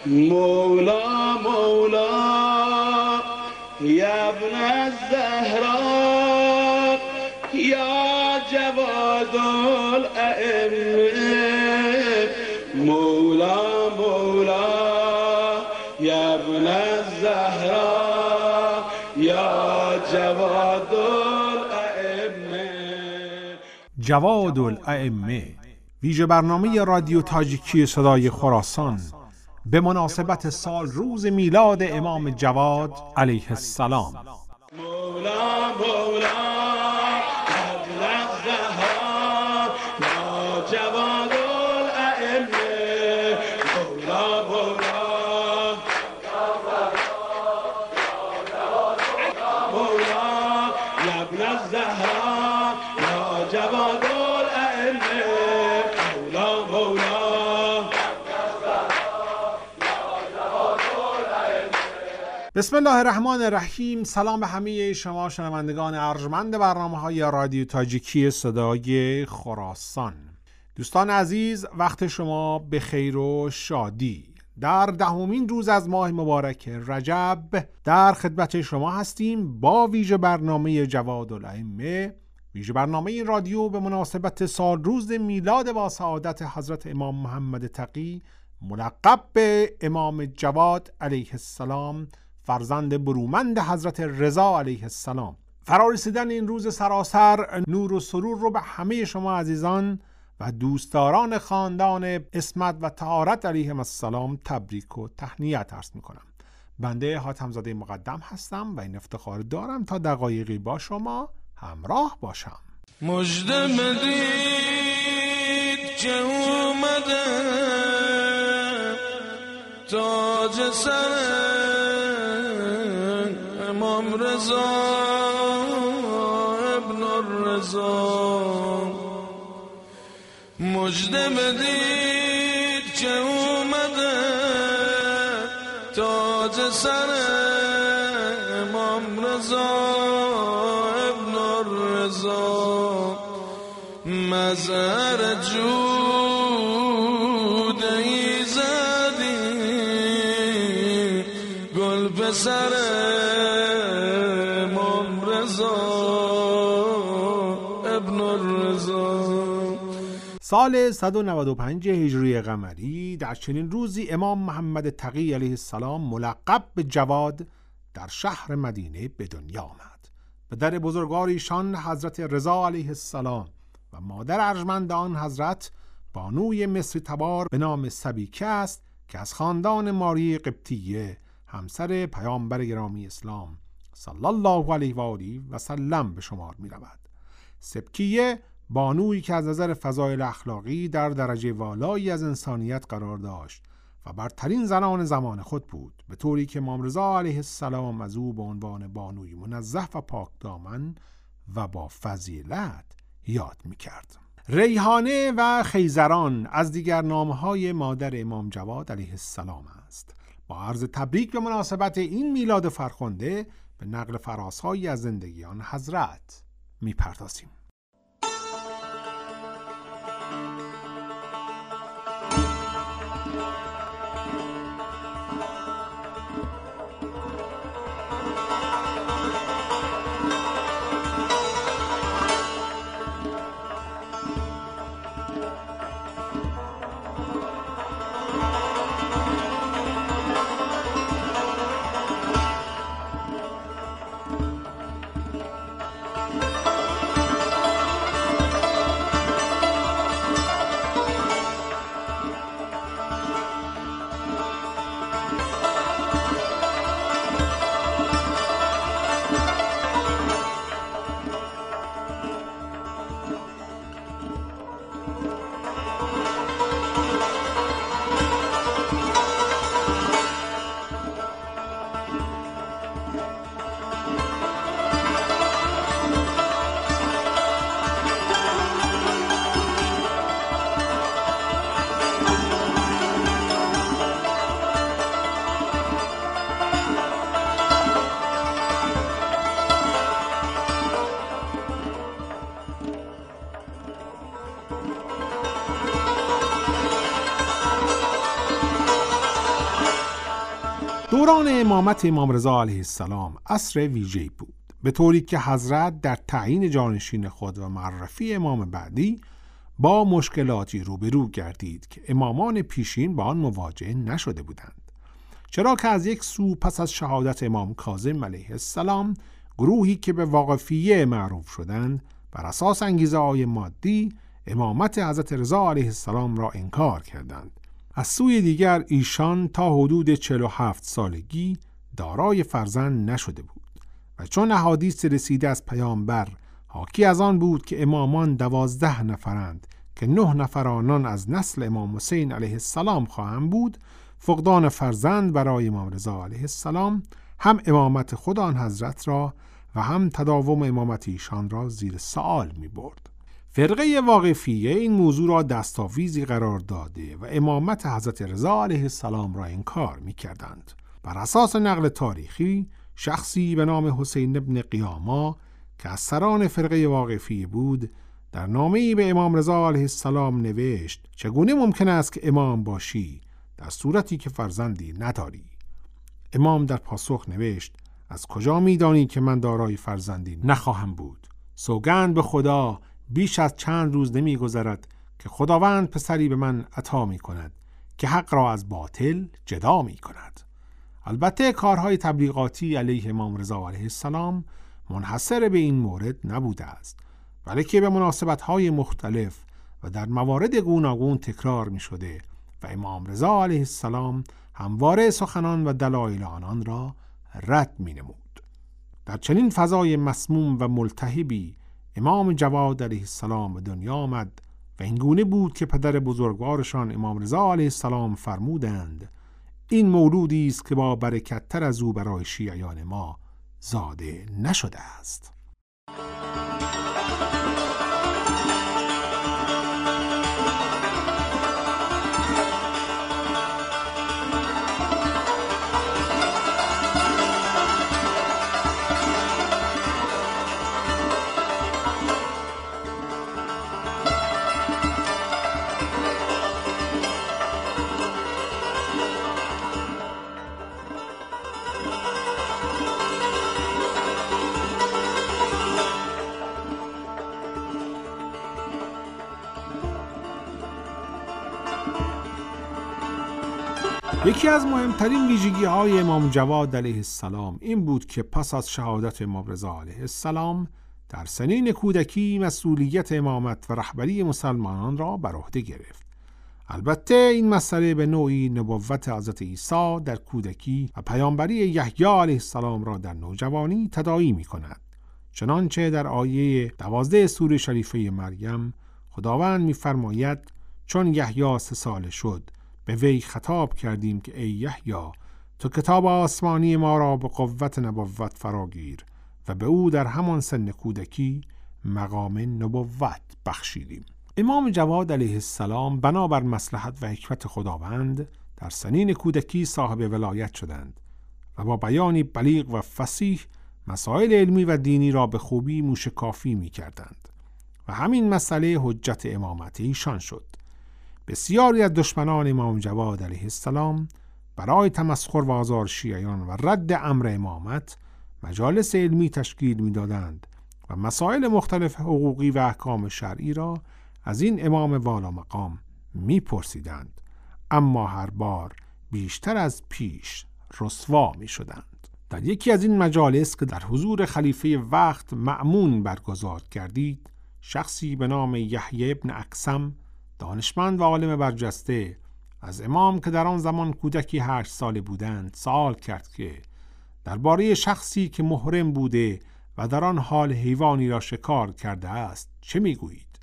مولا مولا یا ابن الزهراء یا جواد الائمه مولا مولا یا ابن الزهراء یا جواد الائمه. جواد الائمه ویژه برنامه رادیو تاجیکی صدای خراسان به مناسبت سال روز میلاد امام جواد علیه السلام. مولا مولا ابن الزهراء یا جواد الائمه مولا مولا مولا یا ابن الزهراء یا جواد الائمه مولا مولا. بسم الله الرحمن الرحیم. سلام به همه شما شنوندگان ارجمند برنامه‌های رادیو تاجیکی صدای خراسان. دوستان عزیز، وقت شما به خیر و شادی. در 10مین روز از ماه مبارک رجب در خدمت شما هستیم با ویژه برنامه جواد الائمه، ویژه برنامه این رادیو به مناسبت سال روز میلاد با سعادت حضرت امام محمد تقی ملقب به امام جواد علیه السلام، فرزند برومند حضرت رضا علیه السلام. فرارسیدن این روز سراسر نور و سرور رو به همه شما عزیزان و دوستداران خاندان عصمت و طهارت علیهم السلام تبریک و تهنیت عرض میکنم. بنده حاتم‌زاده مقدم هستم و این افتخار دارم تا دقایقی با شما همراه باشم. مژده بدید که اومده تاج سر امام رضا ابن الرضا. مژده بدید که اومده تاج سر امام رضا ابن الرضا. مظهر جود ایزدی گل به سر امام رضا ابن الرضا. سال 195 هجری قمری در چنین روزی امام محمد تقی علیه السلام ملقب به جواد در شهر مدینه به دنیا آمد. پدر بزرگوار ایشان حضرت رضا علیه السلام و مادر ارجمند آن حضرت بانوی مصری تبار به نام سبیکه است که از خاندان ماری قبطیه همسر پیامبر گرامی اسلام صلی الله علیه و آله و سلم به شمار می رود. سبکیه بانویی که از نظر فضایل اخلاقی در درجه والایی از انسانیت قرار داشت و برترین زنان زمان خود بود، به طوری که امام رضا علیه السلام از او به عنوان بانوی منزه و پاک دامن و با فضیلت یاد می‌کرد. ریحانه و خیزران از دیگر نام‌های مادر امام جواد علیه السلام است. با عرض تبریک به مناسبت این میلاد فرخنده به نقل فراس‌هایی از زندگی آن حضرت می‌پردازیم. دوران امامت امام رضا علیه السلام عصر ویژه‌ای بود، به طوری که حضرت در تعیین جانشین خود و معرفی امام بعدی با مشکلاتی روبرو گردید که امامان پیشین با آن مواجه نشده بودند. چرا که از یک سو پس از شهادت امام کاظم علیه السلام گروهی که به واقفیه معروف شدند بر اساس انگیزه‌های مادی امامت حضرت رضا علیه السلام را انکار کردند. از سوی دیگر ایشان تا حدود 47 سالگی دارای فرزند نشده بود و چون احادیث رسیده از پیامبر حاکی از آن بود که امامان 12 نفرند که 9 نفر آنان از نسل امام حسین علیه السلام خواهند بود، فقدان فرزند برای امام رضا علیه السلام هم امامت خود آن حضرت را و هم تداوم امامت ایشان را زیر سوال می برد. فرقه واقفیه این موضوع را دستاویزی قرار داده و امامت حضرت رضا علیه السلام را انکار می کردند. بر اساس نقل تاریخی شخصی به نام حسین ابن قیاما که از سران فرقه واقفیه بود در نامه‌ای به امام رضا علیه السلام نوشت چگونه ممکن است که امام باشی در صورتی که فرزندی نداری؟ امام در پاسخ نوشت از کجا می‌دانی که من دارای فرزندی نخواهم بود؟ سوگند به خدا بیش از چند روز نمی‌گذرد که خداوند پسری به من عطا می‌کند که حق را از باطل جدا می‌کند. البته کارهای تبلیغاتی علیه امام رضا علیه السلام منحصر به این مورد نبوده است، بلکه به مناسبت‌های مختلف و در موارد گوناگون تکرار می‌شده و امام رضا علیه السلام همواره سخنان و دلایل آنان را رد می‌نمود. در چنین فضای مسموم و ملتهبی امام جواد علیه السلام به دنیا آمد و این گونه بود که پدر بزرگوارشان امام رضا علیه السلام فرمودند این مولودی است که با برکت تر از او برای شیعیان ما زاده نشده است. یکی از مهمترین ویژگی‌های امام جواد علیه السلام این بود که پس از شهادت امام رضا علیه السلام در سنین کودکی مسئولیت امامت و رهبری مسلمانان را بر عهده گرفت. البته این مسئله به نوعی نبوت حضرت عیسی در کودکی و پیامبری یحیی علیه السلام را در نوجوانی تداعی می‌کند. چنانچه در آیه 12 سوره شریفه مریم خداوند می‌فرماید چون یحیی 3 ساله شد به وی خطاب کردیم که ای یحیی تو کتاب آسمانی ما را به قوت نبوت فراگیر و به او در همان سن کودکی مقام نبوت بخشیدیم. امام جواد علیه السلام بنابر مصلحت و حکمت خداوند در سنین کودکی صاحب ولایت شدند و با بیانی بلیغ و فصیح مسائل علمی و دینی را به خوبی موشکافی می کردند و همین مسئله حجت امامت ایشان شد. بسیاری از دشمنان امام جواد علیه السلام برای تمسخر و آزار شیعیان و رد امر امامت مجالس علمی تشکیل می‌دادند و مسائل مختلف حقوقی و احکام شرعی را از این امام والا مقام می‌پرسیدند، اما هر بار بیشتر از پیش رسوا می‌شدند. در یکی از این مجالس که در حضور خلیفه وقت مأمون برگزار گردید، شخصی به نام یحیی ابن اقسم دانشمند و عالم برجسته از امام که در آن زمان کودکی 8 ساله بودند سوال کرد که درباره شخصی که محرم بوده و در آن حال حیوانی را شکار کرده است چه میگویید؟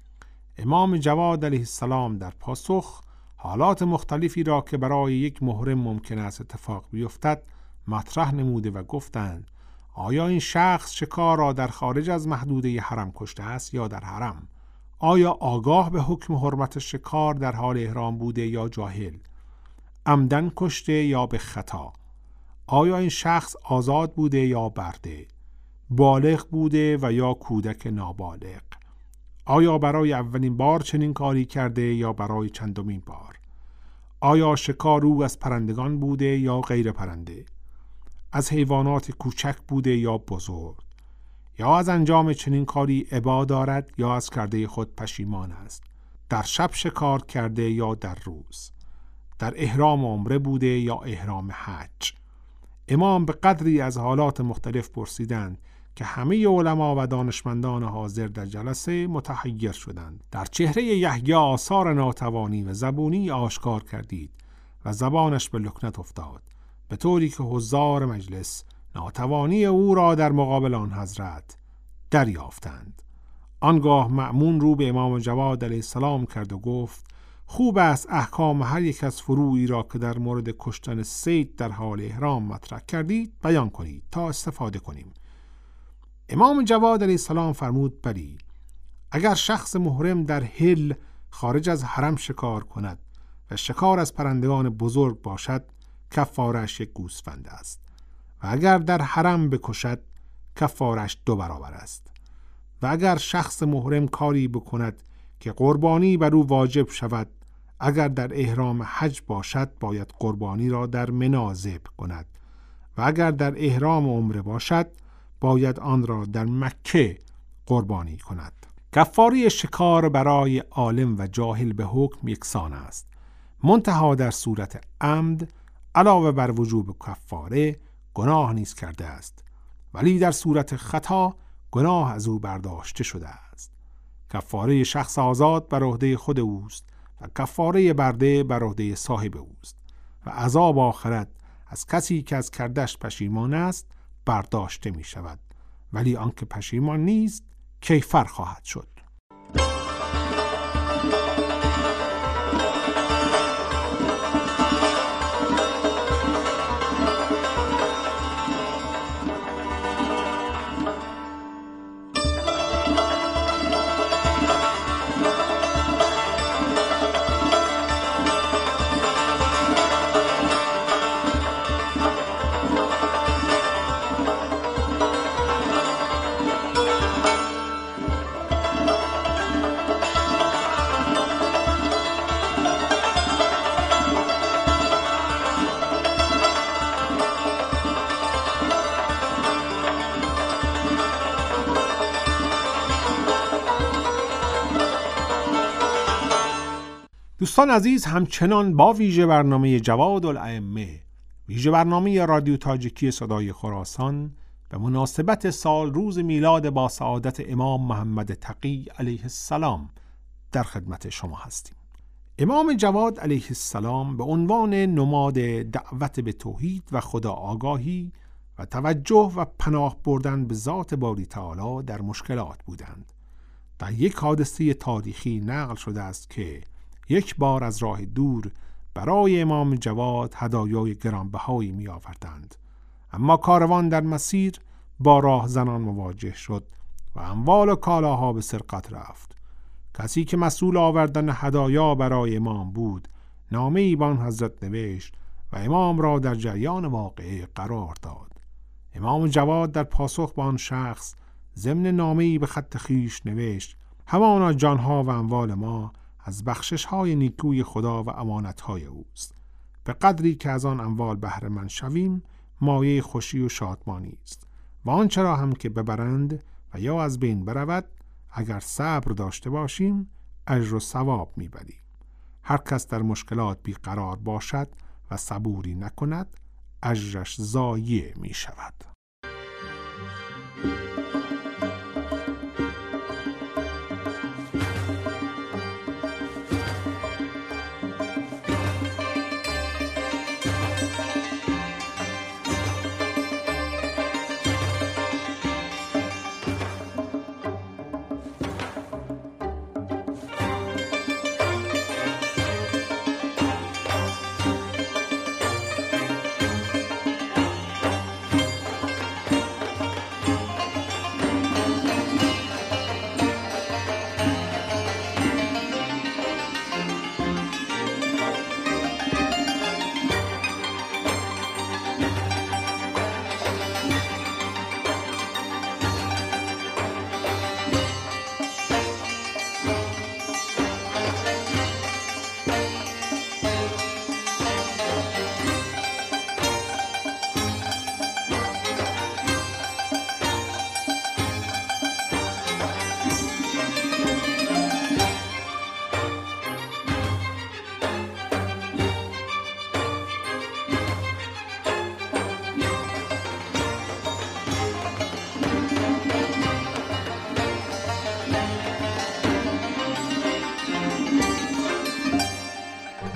امام جواد علیه السلام در پاسخ حالات مختلفی را که برای یک محرم ممکن است اتفاق بیفتد مطرح نموده و گفتند آیا این شخص شکار را در خارج از محدوده حرم کشته است یا در حرم؟ آیا آگاه به حکم حرمت شکار در حال احرام بوده یا جاهل؟ عمدن کشته یا به خطا؟ آیا این شخص آزاد بوده یا برده؟ بالغ بوده و یا کودک نابالغ؟ آیا برای اولین بار چنین کاری کرده یا برای چندمین بار؟ آیا شکار او از پرندگان بوده یا غیر پرنده؟ از حیوانات کوچک بوده یا بزرگ؟ یا از انجام چنین کاری ابا دارد یا از کرده خود پشیمان است؟ در شب شکار کرده یا در روز؟ در احرام عمره بوده یا احرام حج؟ امام به قدری از حالات مختلف پرسیدند که همه علما و دانشمندان حاضر در جلسه متحیر شدند. در چهره یحیی آثار ناتوانی و زبونی آشکار کردید و زبانش به لکنت افتاد، به طوری که حضار مجلس ناتوانی او را در مقابل آن حضرت دریافتند. آنگاه مأمون رو به امام جواد علیه السلام کرد و گفت: خوب است احکام هر یک از فروعی را که در مورد کشتن صید در حال احرام مطرح کردید بیان کنید تا استفاده کنیم. امام جواد علیه السلام فرمود: بلی، اگر شخص محرم در حل خارج از حرم شکار کند و شکار از پرندگان بزرگ باشد، کفارش یک گوسفند است، و اگر در حرم بکشد کفارش 2 برابر است. و اگر شخص محرم کاری بکند که قربانی بر او واجب شود، اگر در احرام حج باشد باید قربانی را در منی ذبح کند، و اگر در احرام عمره باشد باید آن را در مکه قربانی کند. کفاره شکار برای عالم و جاهل به حکم یکسان است، منتها در صورت عمد علاوه بر وجوب کفاره گناه نیز کرده است، ولی در صورت خطا گناه از او برداشته شده است. کفاره شخص آزاد بر عهده خود اوست و کفاره برده بر عهده صاحب اوست و عذاب آخرت از کسی که از کردش پشیمان است برداشته می شود، ولی آنکه پشیمان نیست کیفر خواهد شد. دوستان عزیز، همچنان با ویژه برنامه جواد الائمه، ویژه برنامه رادیو تاجیکی صدای خراسان، به مناسبت سال روز میلاد با سعادت امام محمد تقی علیه السلام در خدمت شما هستیم. امام جواد علیه السلام به عنوان نماد دعوت به توحید و خدا آگاهی و توجه و پناه بردن به ذات باری تعالی در مشکلات بودند. در یک حادثه تاریخی نقل شده است که یک بار از راه دور برای امام جواد هدایای گرانبهایی می آوردند، اما کاروان در مسیر با راهزنان مواجه شد و اموال و کالاها به سرقت رفت. کسی که مسئول آوردن هدایا برای امام بود نامه‌ای به آن حضرت نوشت و امام را در جریان واقعه قرار داد. امام جواد در پاسخ به آن شخص ضمن نامه‌ای به خط خویش نوشت: همانا جانها و اموال ما از بخشش‌های نیکوی خدا و امانت‌های اوست. به قدری که از آن اموال بهره مند شویم مایه خوشی و شادمانی است، و آنچه را هم که ببرند و یا از بین برود، اگر صبر داشته باشیم اجر و ثواب می‌بریم. هر کس در مشکلات بیقرار باشد و صبوری نکند اجرش ضایع می‌شود.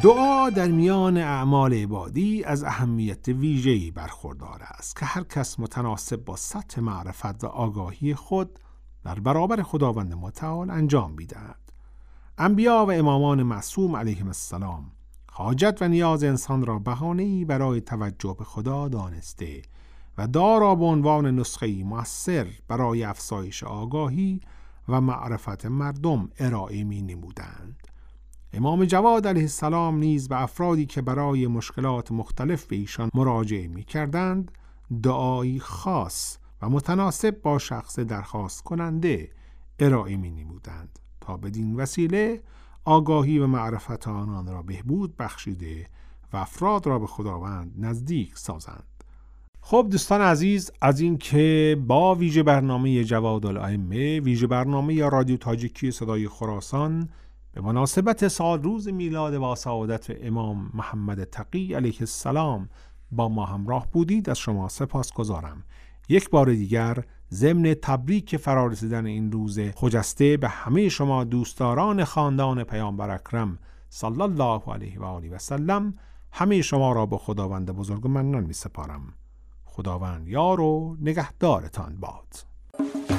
دعا در میان اعمال عبادی از اهمیت ویژه‌ای برخوردار است که هر کس متناسب با سطح معرفت و آگاهی خود در برابر خداوند متعال انجام می‌دهد. انبیا و امامان معصوم علیهم السلام حاجت و نیاز انسان را بهانه‌ای برای توجه به خدا دانسته و دعا را به عنوان نسخه‌ای مؤثر برای افزایش آگاهی و معرفت مردم ارائه می‌نمودند. امام جواد علیه السلام نیز به افرادی که برای مشکلات مختلف به ایشان مراجعه می‌کردند دعایی خاص و متناسب با شخص درخواست کننده ارائه می‌نمودند تا بدین وسیله آگاهی و معرفت آنان را بهبود بخشیده و افراد را به خداوند نزدیک سازند. خب دوستان عزیز، از این که با ویژه برنامه جوادالائمه، ویژه برنامه رادیو تاجیکی صدای خراسان به مناسبت سال روز میلاد با سعادت امام محمد تقی علیه السلام با ما همراه بودید از شما سپاسگزارم. یک بار دیگر ضمن تبریک فرارسیدن این روز خجسته به همه شما دوستداران خاندان پیامبر اکرم صلی الله علیه و آله و سلم، همه شما را به خداوند بزرگ منان می سپارم. خداوند یار و نگهدارتان باد.